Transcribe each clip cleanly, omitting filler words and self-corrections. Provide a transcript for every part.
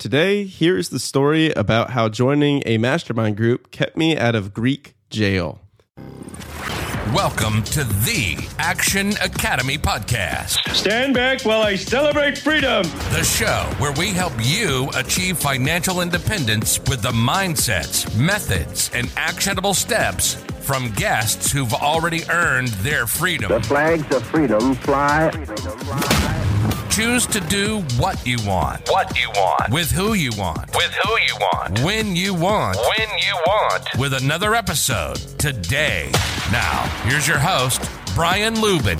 today, here's the story about how joining a mastermind group kept me out of Greek jail. Welcome to the Action Academy podcast. Stand back while I celebrate freedom. The show where we help you achieve financial independence with the mindsets, methods, and actionable steps from guests who've already earned their freedom. The flags of freedom fly. Choose to do what you want. With who you want. When you want. With another episode today. Now, here's your host, Brian Lubin.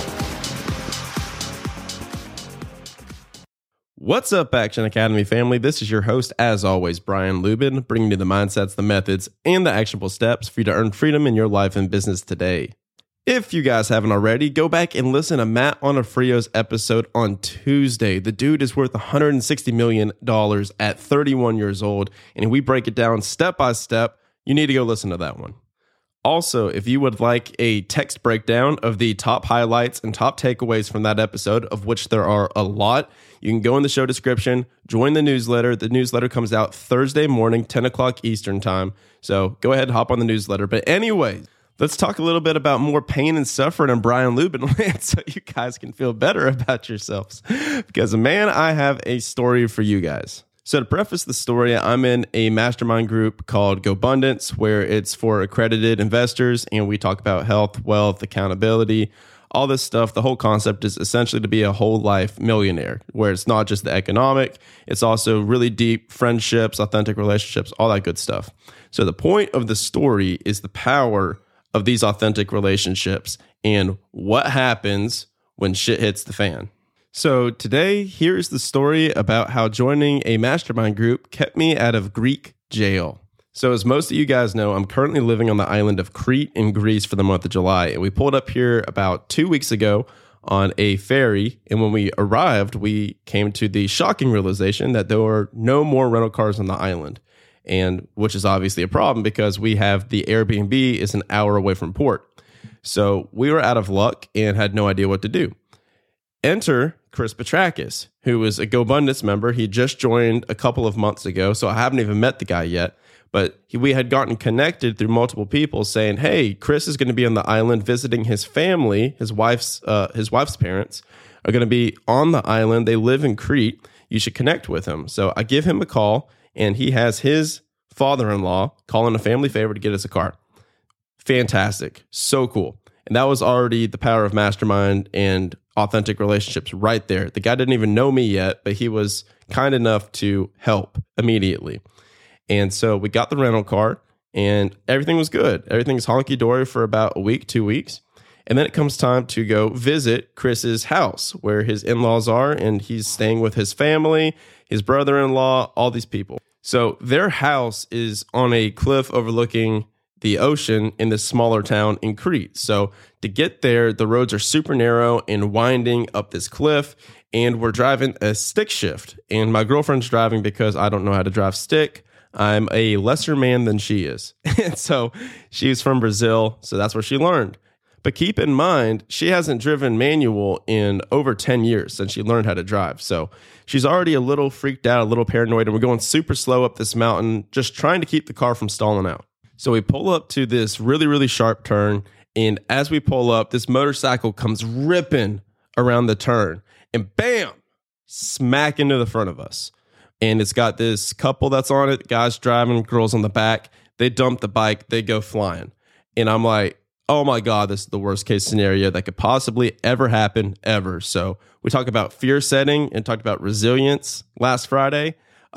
What's up, Action Academy family? This is your host, as always, Brian Lubin, bringing you the mindsets, the methods, and the actionable steps for you to earn freedom in your life and business today. If you guys haven't already, go back and listen to Matt Onofrio's episode on Tuesday. The dude is worth $160 million at 31 years old, and we break it down step by step. You need to go listen to that one. Also, if you would like a text breakdown of the top highlights and top takeaways from that episode, of which there are a lot, you can go in the show description, join the newsletter. The newsletter comes out Thursday morning, 10 o'clock Eastern time. So go ahead and hop on the newsletter. But anyway, let's talk a little bit about more pain and suffering in Brian Lubin land so you guys can feel better about yourselves. Because, man, I have a story for you guys. So to preface the story, I'm in a mastermind group called GoBundance, where it's for accredited investors, and we talk about health, wealth, accountability, all this stuff. The whole concept is essentially to be a whole life millionaire, where it's not just the economic, it's also really deep friendships, authentic relationships, all that good stuff. So the point of the story is the power of these authentic relationships and what happens when shit hits the fan. So today, here's the story about how joining a mastermind group kept me out of Greek jail. So as most of you guys know, I'm currently living on the island of Crete in Greece for the month of July. And we pulled up here about 2 weeks ago on a ferry. And when we arrived, we came to the shocking realization that there were no more rental cars on the island. And which is obviously a problem because we have the Airbnb is an hour away from port. So we were out of luck and had no idea what to do. Enter Chris Petrakis, who is a GoBundance member. He just joined a couple of months ago, so I haven't even met the guy yet. But we had gotten connected through multiple people saying, hey, Chris is going to be on the island visiting his family. His wife's parents are going to be on the island. They live in Crete. You should connect with him. So I give him a call, and he has his father-in-law calling a family favor to get us a car. Fantastic. So cool. And that was already the power of mastermind and authentic relationships right there. The guy didn't even know me yet, but he was kind enough to help immediately. And so we got the rental car and everything was good. Everything's honky-dory for about a week, 2 weeks. And then it comes time to go visit Chris's house where his in-laws are, and he's staying with his family, his brother-in-law, all these people. So their house is on a cliff overlooking the ocean in this smaller town in Crete. So to get there, the roads are super narrow and winding up this cliff, and we're driving a stick shift. And my girlfriend's driving because I don't know how to drive stick. I'm a lesser man than she is. And so she's from Brazil, so that's where she learned. But keep in mind, she hasn't driven manual in over 10 years since she learned how to drive. So she's already a little freaked out, a little paranoid, and we're going super slow up this mountain, just trying to keep the car from stalling out. So we pull up to this really, really sharp turn. And as we pull up, this motorcycle comes ripping around the turn and bam, smack into the front of us. And it's got this couple that's on it, guys driving, girls on the back. They dump the bike, they go flying. And I'm like, oh my God, this is the worst case scenario that could possibly ever happen, ever. So we talked about fear setting and talked about resilience last Friday.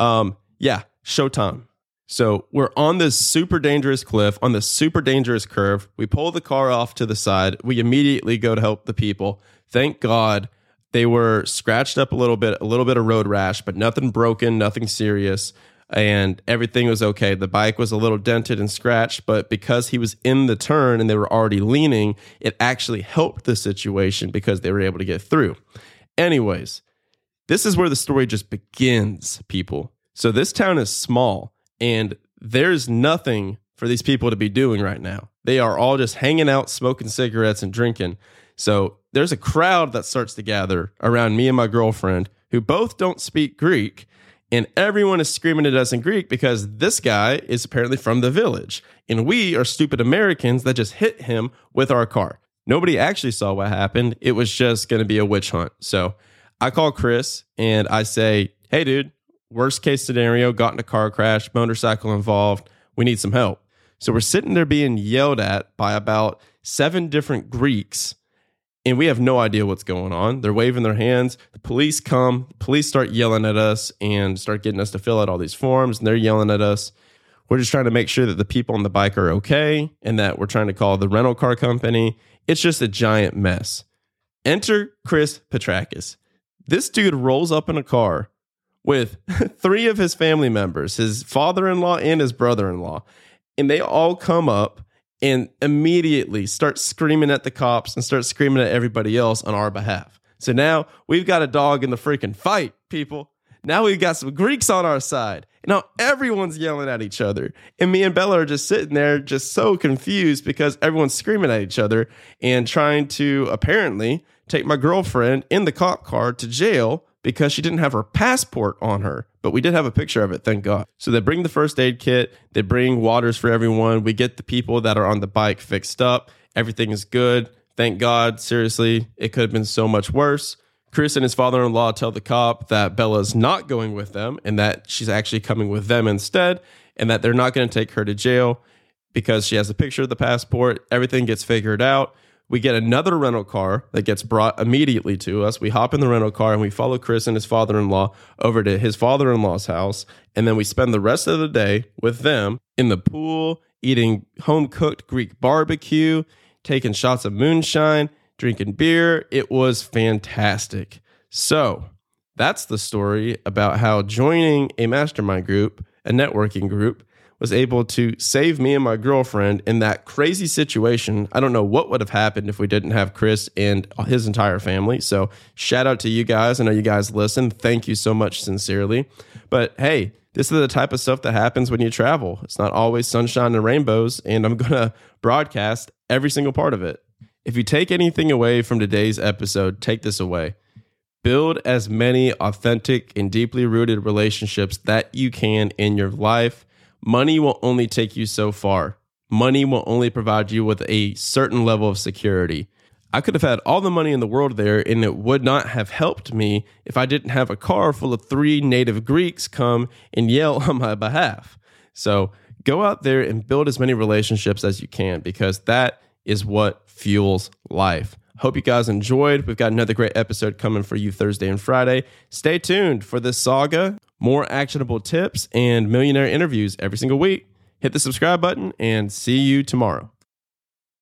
Showtime. So we're on this super dangerous cliff, on this super dangerous curve. We pull the car off to the side. We immediately go to help the people. Thank God they were scratched up a little bit of road rash, but nothing broken, nothing serious, and everything was okay. The bike was a little dented and scratched, but because he was in the turn and they were already leaning, it actually helped the situation because they were able to get through. Anyways, this is where the story just begins, people. So this town is small. And there's nothing for these people to be doing right now. They are all just hanging out, smoking cigarettes and drinking. So there's a crowd that starts to gather around me and my girlfriend, who both don't speak Greek. And everyone is screaming at us in Greek because this guy is apparently from the village. And we are stupid Americans that just hit him with our car. Nobody actually saw what happened. It was just going to be a witch hunt. So I call Chris and I say, hey, dude, worst case scenario, got in a car crash, motorcycle involved. We need some help. So we're sitting there being yelled at by about 7 different Greeks. And we have no idea what's going on. They're waving their hands. The police come. The police start yelling at us and start getting us to fill out all these forms. And they're yelling at us. We're just trying to make sure that the people on the bike are okay and that we're trying to call the rental car company. It's just a giant mess. Enter Chris Petrakis. This dude rolls up in a car with 3 of his family members, his father-in-law and his brother-in-law. And they all come up and immediately start screaming at the cops and start screaming at everybody else on our behalf. So now we've got a dog in the freaking fight, people. Now we've got some Greeks on our side. And now everyone's yelling at each other. And me and Bella are just sitting there just so confused because everyone's screaming at each other and trying to apparently take my girlfriend in the cop car to jail because she didn't have her passport on her. But we did have a picture of it, thank God. So they bring the first aid kit. They bring waters for everyone. We get the people that are on the bike fixed up. Everything is good. Thank God. Seriously, it could have been so much worse. Chris and his father-in-law tell the cop that Bella's not going with them and that she's actually coming with them instead and that they're not going to take her to jail because she has a picture of the passport. Everything gets figured out. We get another rental car that gets brought immediately to us. We hop in the rental car and we follow Chris and his father-in-law over to his father-in-law's house. And then we spend the rest of the day with them in the pool, eating home-cooked Greek barbecue, taking shots of moonshine, drinking beer. It was fantastic. So that's the story about how joining a mastermind group, a networking group, was able to save me and my girlfriend in that crazy situation. I don't know what would have happened if we didn't have Chris and his entire family. So shout out to you guys. I know you guys listen. Thank you so much, sincerely. But hey, this is the type of stuff that happens when you travel. It's not always sunshine and rainbows, and I'm going to broadcast every single part of it. If you take anything away from today's episode, take this away. Build as many authentic and deeply rooted relationships that you can in your life. Money will only take you so far. Money will only provide you with a certain level of security. I could have had all the money in the world there, and it would not have helped me if I didn't have a car full of 3 native Greeks come and yell on my behalf. So go out there and build as many relationships as you can, because that is what fuels life. Hope you guys enjoyed. We've got another great episode coming for you Thursday and Friday. Stay tuned for this saga. More actionable tips and millionaire interviews every single week. Hit the subscribe button and see you tomorrow.